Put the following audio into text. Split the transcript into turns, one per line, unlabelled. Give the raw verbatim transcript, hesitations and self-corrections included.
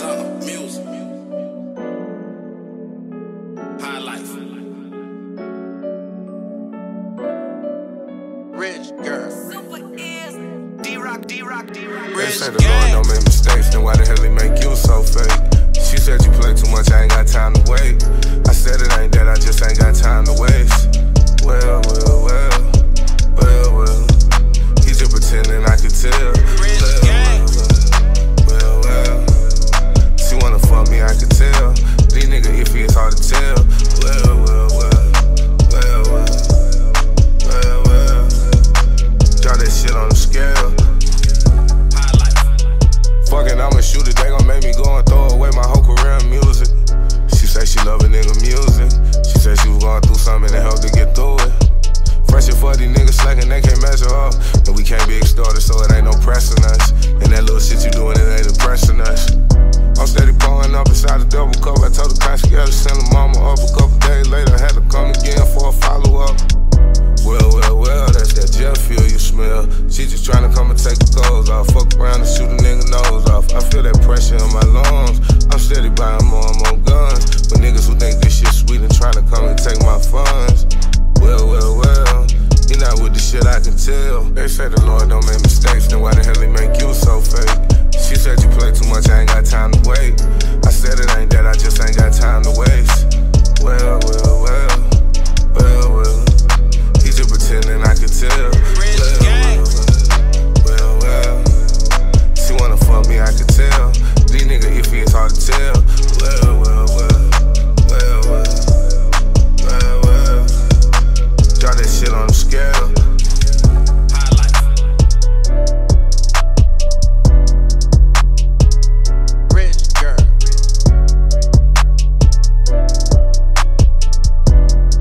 Rockstar music. High life. Rich girl.
Super is D-Rock, D-Rock, D-Rock.
They say the Lord don't make mistakes, then why the hell he make you so fake? She said you play too much, I ain't got time to wait. I said it ain't that, I just ain't got time to waste. Well, well, well, well, well. He just pretending I could tell. Well, well, well, well. She wanna fuck me, I could tell. These niggas iffy, it's hard to tell. Well, well, well, well, well, well, well. Drop that shit on the scale. Fuckin', I'ma shoot it, they gon' make me go and throw away my whole career in music. She say she love a nigga music. She said she was going through something to help to get through it. Freshin' for these niggas slackin', they can't measure up. And we can't be extorted, so it ain't no pressing us. And that little shit you doing, it ain't impressing us. I'm steady pulling up inside the double cup. I told the concierge to send the mama up. A couple days later, had to come again for a follow-up. Well, well, well, that's that jet fuel you smell. She just tryna come and take the clothes off. Fuck around and shoot a nigga nose off. I feel that pressure in my lungs. I'm steady buying